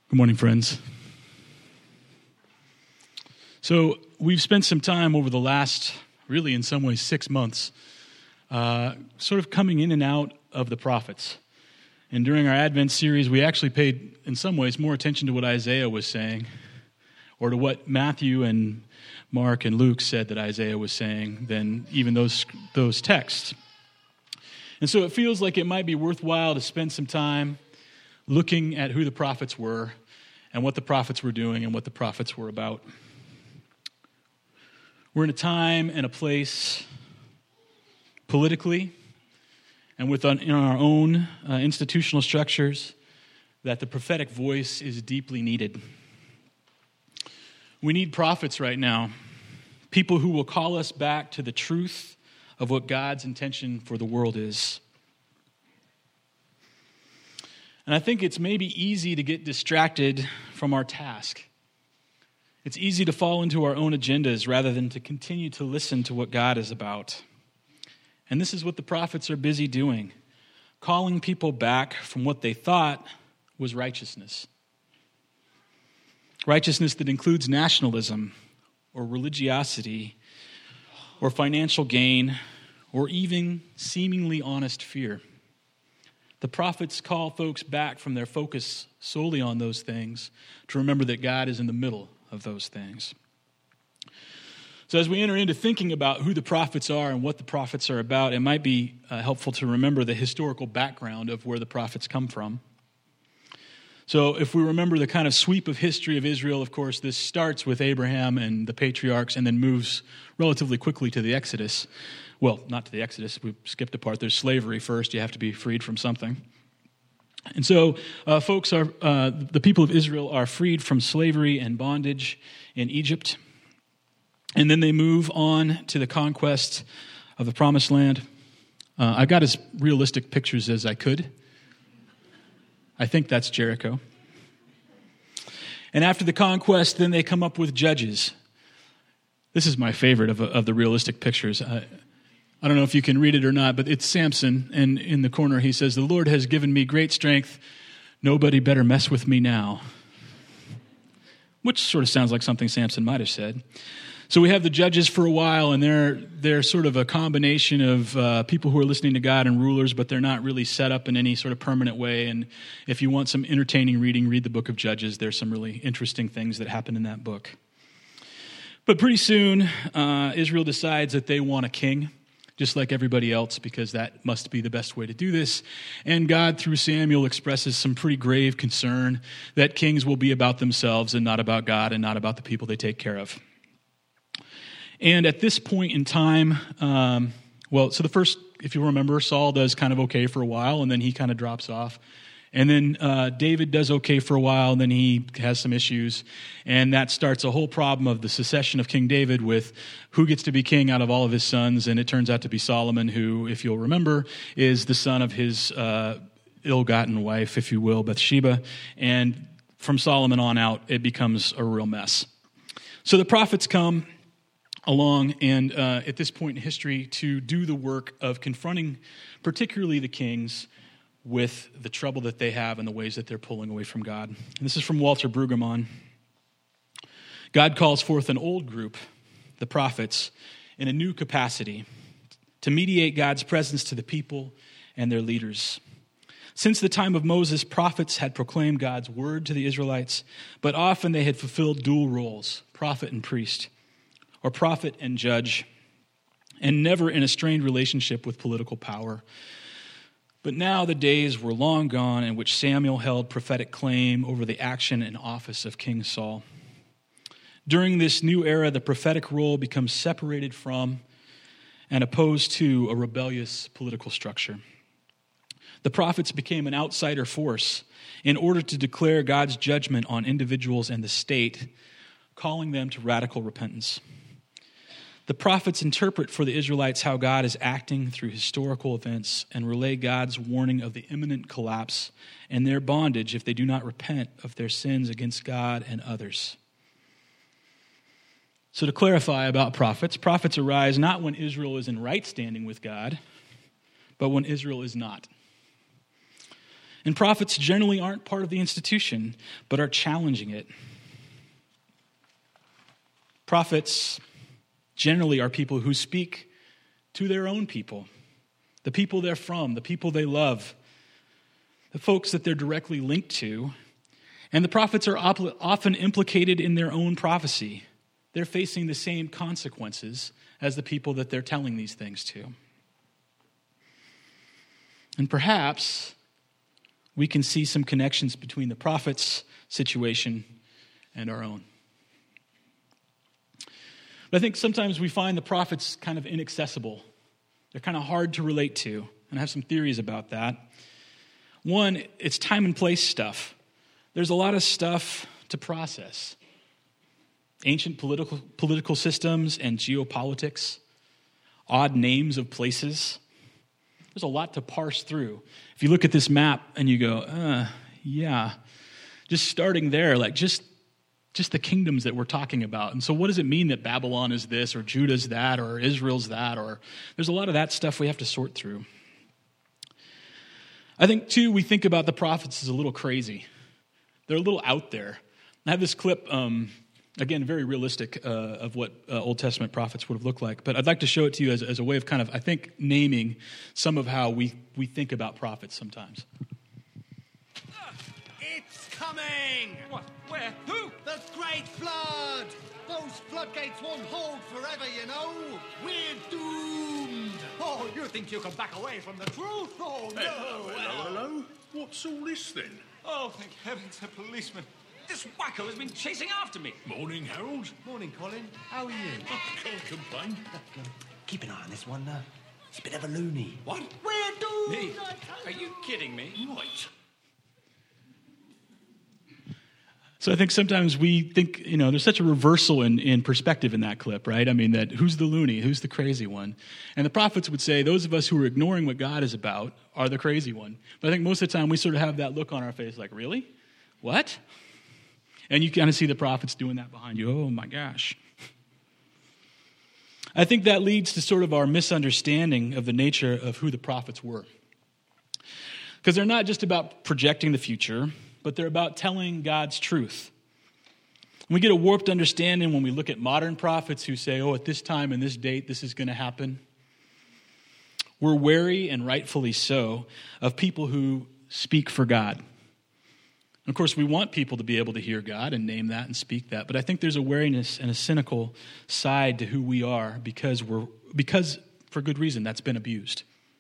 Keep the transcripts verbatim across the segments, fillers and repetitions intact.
Good morning, friends. So we've spent some time over the last, really in some ways, six months, uh, sort of coming in and out of the prophets. And during our Advent series, we actually paid, in some ways, more attention to what Isaiah was saying, or to what Matthew and Mark and Luke said that Isaiah was saying, than even those those texts. And so it feels like it might be worthwhile to spend some time looking at who the prophets were and what the prophets were doing and what the prophets were about. We're in a time and a place politically and within in our own uh, institutional structures that the prophetic voice is deeply needed. We need prophets right now, people who will call us back to the truth of what God's intention for the world is. And I think it's maybe easy to get distracted from our task. It's easy to fall into our own agendas rather than to continue to listen to what God is about. And this is what the prophets are busy doing, calling people back from what they thought was righteousness. Righteousness that includes nationalism or religiosity or financial gain or even seemingly honest fear. The prophets call folks back from their focus solely on those things to remember that God is in the middle of those things. So as we enter into thinking about who the prophets are and what the prophets are about, it might be uh, helpful to remember the historical background of where the prophets come from. So if we remember the kind of sweep of history of Israel, of course, this starts with Abraham and the patriarchs and then moves relatively quickly to the Exodus. Well, not to the Exodus. We skipped a part. There's slavery first. You have to be freed from something. And so uh, folks are, uh, the people of Israel are freed from slavery and bondage in Egypt. And then they move on to the conquest of the Promised Land. Uh, I got as realistic pictures as I could. I think that's Jericho. And after the conquest, then they come up with judges. This is my favorite of, of the realistic pictures. I, I don't know if you can read it or not, but it's Samson, and in the corner he says, "The Lord has given me great strength. Nobody better mess with me now." Which sort of sounds like something Samson might have said. So we have the judges for a while, and they're they're sort of a combination of uh, people who are listening to God and rulers, but they're not really set up in any sort of permanent way. And if you want some entertaining reading, read the book of Judges. There's some really interesting things that happen in that book. But pretty soon, uh, Israel decides that they want a king, just like everybody else, because that must be the best way to do this. And God, through Samuel, expresses some pretty grave concern that kings will be about themselves and not about God and not about the people they take care of. And at this point in time, um, well, so the first, if you remember, Saul does kind of okay for a while, and then he kind of drops off. And then uh, David does okay for a while, and then he has some issues. And that starts a whole problem of the succession of King David with who gets to be king out of all of his sons. And it turns out to be Solomon, who, if you'll remember, is the son of his uh, ill-gotten wife, if you will, Bathsheba. And from Solomon on out, it becomes a real mess. So the prophets come along, and uh, at this point in history, to do the work of confronting particularly the kings with the trouble that they have and the ways that they're pulling away from God. And this is from Walter Brueggemann. God calls forth an old group, the prophets, in a new capacity to mediate God's presence to the people and their leaders. Since the time of Moses, prophets had proclaimed God's word to the Israelites, but often they had fulfilled dual roles, prophet and priest, or prophet and judge, and never in a strained relationship with political power. But now the days were long gone in which Samuel held prophetic claim over the action and office of King Saul. During this new era, the prophetic role becomes separated from and opposed to a rebellious political structure. The prophets became an outsider force in order to declare God's judgment on individuals and the state, calling them to radical repentance. The prophets interpret for the Israelites how God is acting through historical events and relay God's warning of the imminent collapse and their bondage if they do not repent of their sins against God and others. So to clarify about prophets, prophets arise not when Israel is in right standing with God, but when Israel is not. And prophets generally aren't part of the institution, but are challenging it. Prophets generally are people who speak to their own people, the people they're from, the people they love, the folks that they're directly linked to. And the prophets are op- often implicated in their own prophecy. They're facing the same consequences as the people that they're telling these things to. And perhaps we can see some connections between the prophet's situation and our own. But I think sometimes we find the prophets kind of inaccessible. They're kind of hard to relate to, and I have some theories about that. One, it's time and place stuff. There's a lot of stuff to process. Ancient political political systems and geopolitics, odd names of places. There's a lot to parse through. If you look at this map and you go, uh, yeah, just starting there, like just, just the kingdoms that we're talking about. And so what does it mean that Babylon is this, or Judah's that, or Israel's that, or there's a lot of that stuff we have to sort through. I think, too, we think about the prophets as a little crazy. They're a little out there. I have this clip, um, again, very realistic uh, of what uh, Old Testament prophets would have looked like. But I'd like to show it to you as, as a way of kind of, I think, naming some of how we, we think about prophets sometimes. It's coming! What? Where? Who? The great flood! Those floodgates won't hold forever, you know. We're doomed! Oh, you think you can back away from the truth? Oh, no! Hello, hello, hello. What's all this then? Oh, thank heavens, a policeman. This wacko has been chasing after me. Morning, Harold. Morning, Colin. How are you? I can't complain. Keep an eye on this one, uh, it's a bit of a loony. What? We're doomed! Me? Are you kidding me? Right. So I think sometimes we think, you know, there's such a reversal in, in perspective in that clip, right? I mean, that who's the loony, who's the crazy one? And the prophets would say those of us who are ignoring what God is about are the crazy one. But I think most of the time we sort of have that look on our face like, really? What? And you kind of see the prophets doing that behind you. Oh, my gosh. I think that leads to sort of our misunderstanding of the nature of who the prophets were. Because they're not just about projecting the future, but they're about telling God's truth. We get a warped understanding when we look at modern prophets who say, oh, at this time and this date, this is going to happen. We're wary, and rightfully so, of people who speak for God. And of course, we want people to be able to hear God and name that and speak that, but I think there's a wariness and a cynical side to who we are because we're because, for good reason, that's been abused.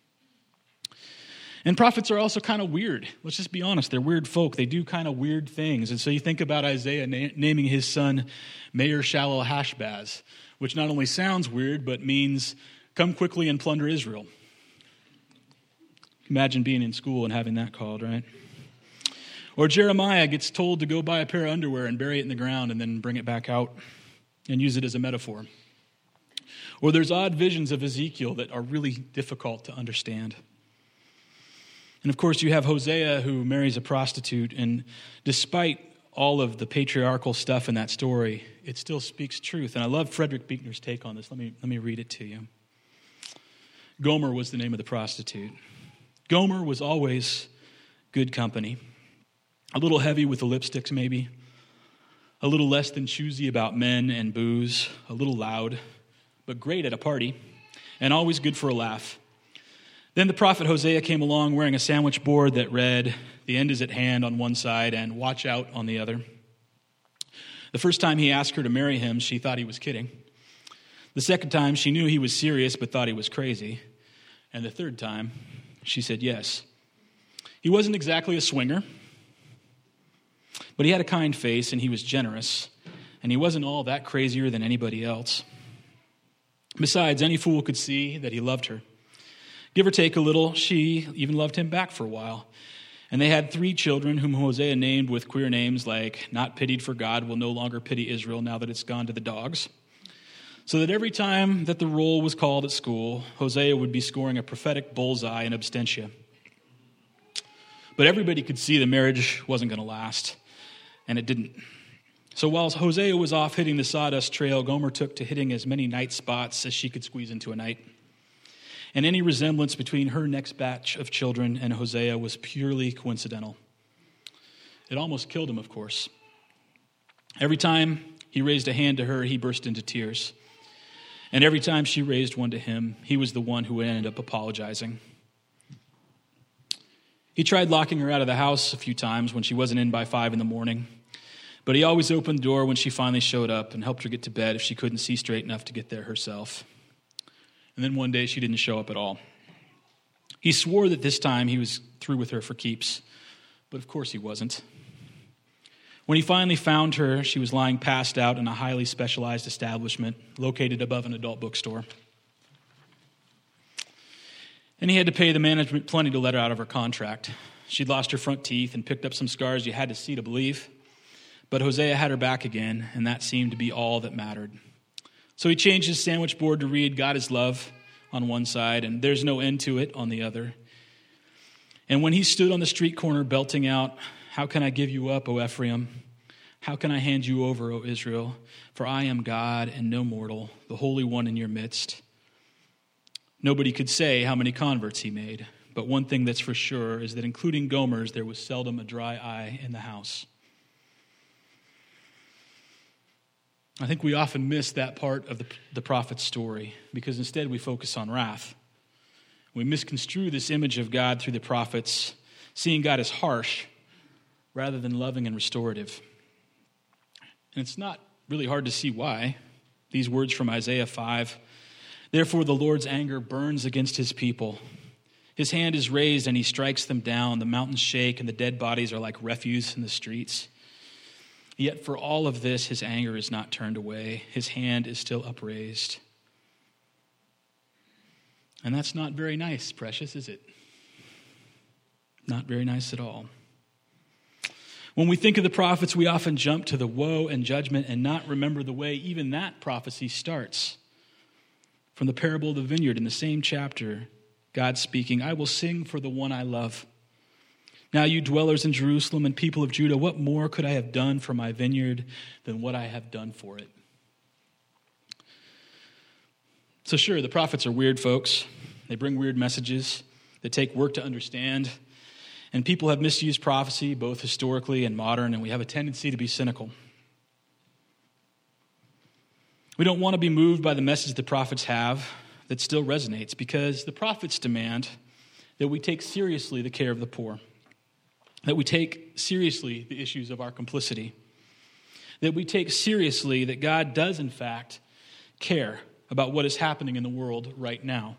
And prophets are also kind of weird. Let's just be honest. They're weird folk. They do kind of weird things. And so you think about Isaiah na- naming his son Meir Shalal Hashbaz, which not only sounds weird, but means come quickly and plunder Israel. Imagine being in school and having that called, right? Or Jeremiah gets told to go buy a pair of underwear and bury it in the ground and then bring it back out and use it as a metaphor. Or there's odd visions of Ezekiel that are really difficult to understand. And of course, you have Hosea who marries a prostitute, and despite all of the patriarchal stuff in that story, it still speaks truth. And I love Frederick Buechner's take on this. Let me, let me read it to you. Gomer was the name of the prostitute. Gomer was always good company. A little heavy with the lipsticks, maybe. A little less than choosy about men and booze. A little loud, but great at a party, and always good for a laugh. Then the prophet Hosea came along wearing a sandwich board that read, "The end is at hand" on one side and "Watch out" on the other. The first time he asked her to marry him, she thought he was kidding. The second time, she knew he was serious but thought he was crazy. And the third time, she said yes. He wasn't exactly a swinger, but he had a kind face and he was generous, and he wasn't all that crazier than anybody else. Besides, any fool could see that he loved her. Give or take a little, she even loved him back for a while. And they had three children whom Hosea named with queer names like "Not pitied for God will no longer pity Israel now that it's gone to the dogs." So that every time that the roll was called at school, Hosea would be scoring a prophetic bullseye in abstentia. But everybody could see the marriage wasn't going to last, and it didn't. So while Hosea was off hitting the sawdust trail, Gomer took to hitting as many night spots as she could squeeze into a night. and any resemblance between her next batch of children and Hosea was purely coincidental. It almost killed him, of course. Every time he raised a hand to her, he burst into tears. And every time she raised one to him, he was the one who ended up apologizing. He tried locking her out of the house a few times when she wasn't in by five in the morning, but he always opened the door when she finally showed up and helped her get to bed if she couldn't see straight enough to get there herself. And then one day she didn't show up at all. He swore that this time he was through with her for keeps, but of course he wasn't. When he finally found her, she was lying passed out in a highly specialized establishment located above an adult bookstore. And he had to pay the management plenty to let her out of her contract. She'd lost her front teeth and picked up some scars you had to see to believe. But Hosea had her back again, and that seemed to be all that mattered. So he changed his sandwich board to read God is love on one side and there's no end to it on the other. And when he stood on the street corner belting out, how can I give you up, O Ephraim? How can I hand you over, O Israel? For I am God and no mortal, the Holy One in your midst. Nobody could say how many converts he made, but one thing that's for sure is that including Gomer's, there was seldom a dry eye in the house. I think we often miss that part of the, the prophet's story because instead we focus on wrath. We misconstrue this image of God through the prophets, seeing God as harsh rather than loving and restorative. And it's not really hard to see why. These words from Isaiah five, therefore the Lord's anger burns against his people. His hand is raised and he strikes them down. The mountains shake and the dead bodies are like refuse in the streets. Yet for all of this, his anger is not turned away. His hand is still upraised. And that's not very nice, precious, is it? Not very nice at all. When we think of the prophets, we often jump to the woe and judgment and not remember the way even that prophecy starts. From the parable of the vineyard in the same chapter, God speaking, I will sing for the one I love. Now you dwellers in Jerusalem and people of Judah, what more could I have done for my vineyard than what I have done for it? So sure, the prophets are weird folks. They bring weird messages that take work to understand. And people have misused prophecy, both historically and modern, and we have a tendency to be cynical. We don't want to be moved by the message the prophets have that still resonates because the prophets demand that we take seriously the care of the poor, that we take seriously the issues of our complicity, that we take seriously that God does, in fact, care about what is happening in the world right now.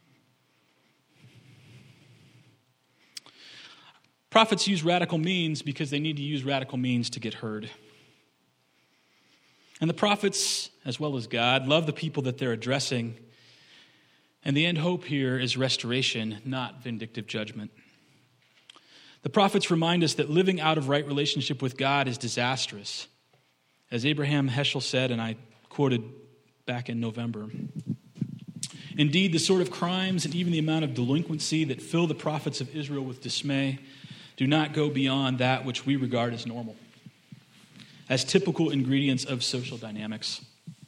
Prophets use radical means because they need to use radical means to get heard. And the prophets, as well as God, love the people that they're addressing. And the end hope here is restoration, not vindictive judgment. The prophets remind us that living out of right relationship with God is disastrous. As Abraham Heschel said, and I quoted back in November, indeed, the sort of crimes and even the amount of delinquency that fill the prophets of Israel with dismay do not go beyond that which we regard as normal, as typical ingredients of social dynamics.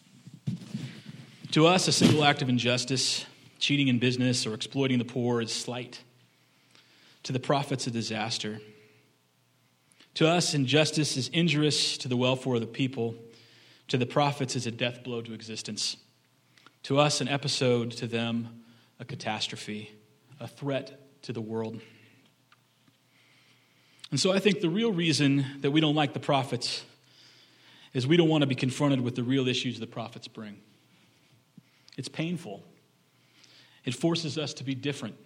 To us, a single act of injustice, cheating in business or exploiting the poor is slight. To the prophets, a disaster. To us, injustice is injurious to the welfare of the people. To the prophets, is a death blow to existence. To us, an episode. To them, a catastrophe, a threat to the world. And so I think the real reason that we don't like the prophets is we don't want to be confronted with the real issues the prophets bring. It's painful. It forces us to be different.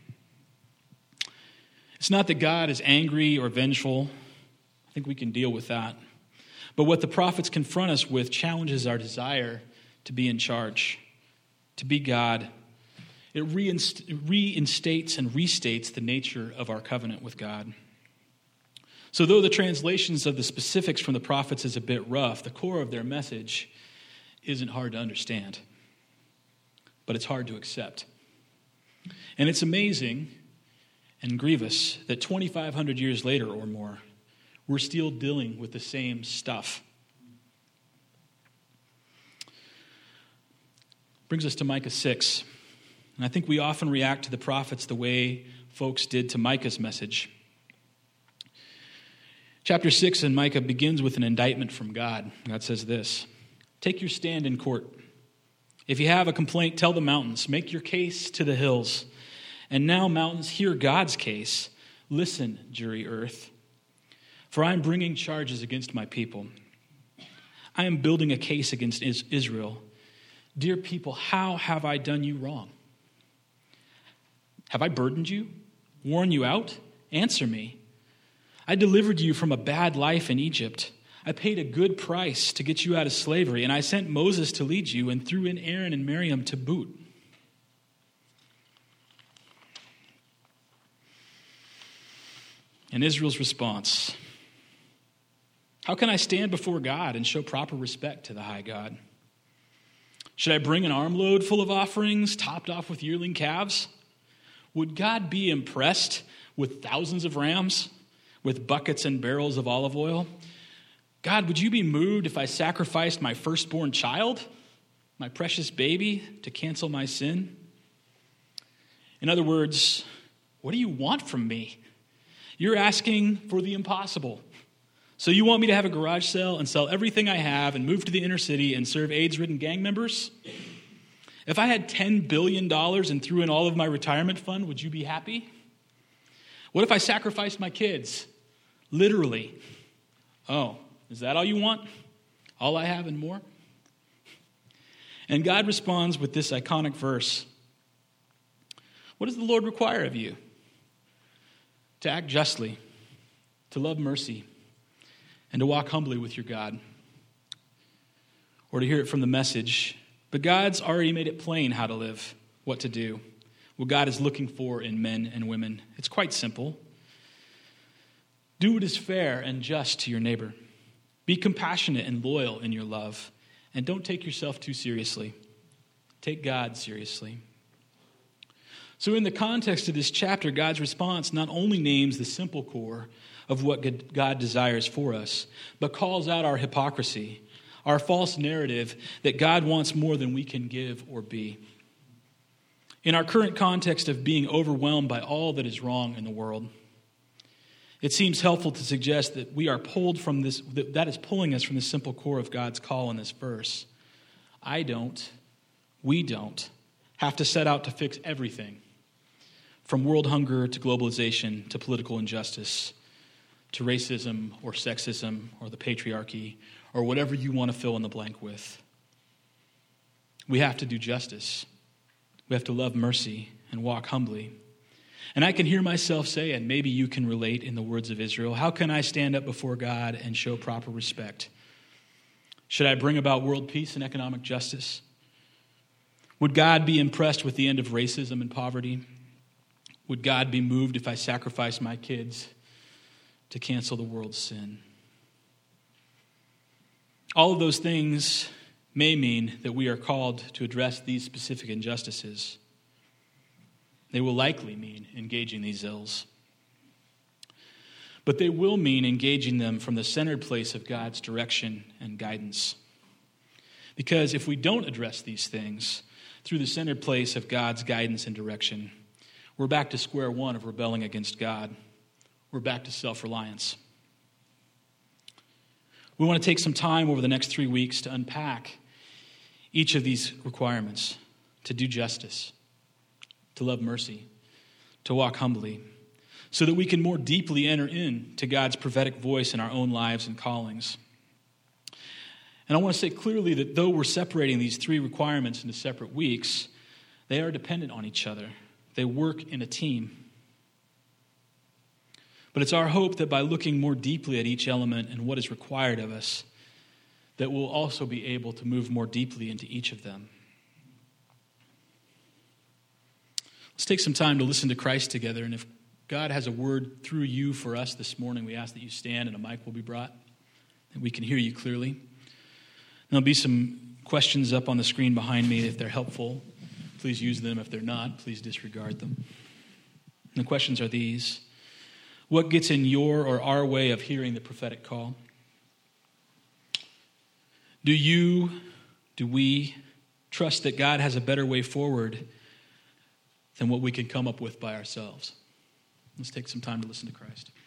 It's not that God is angry or vengeful. I think we can deal with that. But what the prophets confront us with challenges our desire to be in charge, to be God. It reinst- reinstates and restates the nature of our covenant with God. So though the translations of the specifics from the prophets is a bit rough, the core of their message isn't hard to understand. But it's hard to accept. And it's amazing and grievous that twenty-five hundred years later or more, we're still dealing with the same stuff. Brings us to Micah six. And I think we often react to the prophets the way folks did to Micah's message. Chapter six in Micah begins with an indictment from God. God says this, "Take your stand in court. If you have a complaint, tell the mountains. Make your case to the hills. And now, mountains, hear God's case. Listen, jury earth. For I am bringing charges against my people. I am building a case against Israel. Dear people, how have I done you wrong? Have I burdened you? Worn you out? Answer me. I delivered you from a bad life in Egypt. I paid a good price to get you out of slavery, and I sent Moses to lead you and threw in Aaron and Miriam to boot. And Israel's response, how can I stand before God and show proper respect to the high God? Should I bring an armload full of offerings, topped off with yearling calves? Would God be impressed with thousands of rams, with buckets and barrels of olive oil? God, would you be moved if I sacrificed my firstborn child, my precious baby, to cancel my sin? In other words, what do you want from me? You're asking for the impossible. So you want me to have a garage sale and sell everything I have and move to the inner city and serve AIDS-ridden gang members? If I had ten billion dollars and threw in all of my retirement fund, would you be happy? What if I sacrificed my kids? Literally. Oh, is that all you want? All I have and more? And God responds with this iconic verse. What does the Lord require of you? To act justly, to love mercy, and to walk humbly with your God. Or to hear it from the Message, but God's already made it plain how to live, what to do, what God is looking for in men and women. It's quite simple. Do what is fair and just to your neighbor. Be compassionate and loyal in your love, and don't take yourself too seriously. Take God seriously. So in the context of this chapter, God's response not only names the simple core of what God desires for us, but calls out our hypocrisy, our false narrative that God wants more than we can give or be. In our current context of being overwhelmed by all that is wrong in the world, it seems helpful to suggest that we are pulled from this, that, that is pulling us from the simple core of God's call in this verse. I don't, we don't, have to set out to fix everything, from world hunger to globalization to political injustice to racism or sexism or the patriarchy or whatever you want to fill in the blank with. We have to do justice. We have to love mercy and walk humbly. And I can hear myself say, and maybe you can relate in the words of Israel, how can I stand up before God and show proper respect? Should I bring about world peace and economic justice? Would God be impressed with the end of racism and poverty? Would God be moved if I sacrificed my kids to cancel the world's sin? All of those things may mean that we are called to address these specific injustices. They will likely mean engaging these ills. But they will mean engaging them from the centered place of God's direction and guidance. Because if we don't address these things through the centered place of God's guidance and direction, we're back to square one of rebelling against God. We're back to self-reliance. We want to take some time over the next three weeks to unpack each of these requirements, to do justice, to love mercy, to walk humbly, so that we can more deeply enter into God's prophetic voice in our own lives and callings. And I want to say clearly that though we're separating these three requirements into separate weeks, they are dependent on each other. They work in a team. But it's our hope that by looking more deeply at each element and what is required of us, that we'll also be able to move more deeply into each of them. Let's take some time to listen to Christ together. And if God has a word through you for us this morning, we ask that you stand and a mic will be brought, and we can hear you clearly. And there'll be some questions up on the screen behind me. If they're helpful, please use them. If they're not, please disregard them. And the questions are these. What gets in your or our way of hearing the prophetic call? Do you, do we trust that God has a better way forward than what we can come up with by ourselves. Let's take some time to listen to Christ.